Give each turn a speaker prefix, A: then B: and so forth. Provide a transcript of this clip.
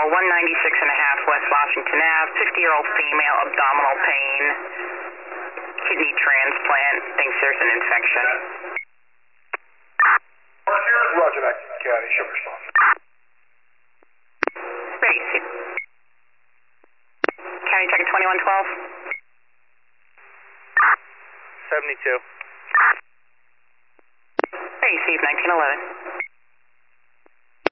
A: 196 and a half West Washington Ave, 50-year-old female, abdominal pain, kidney transplant, thinks there's an infection.
B: Roger that, County, show response.
A: Receive. County check 2112.
C: 72.
A: Receive 1911.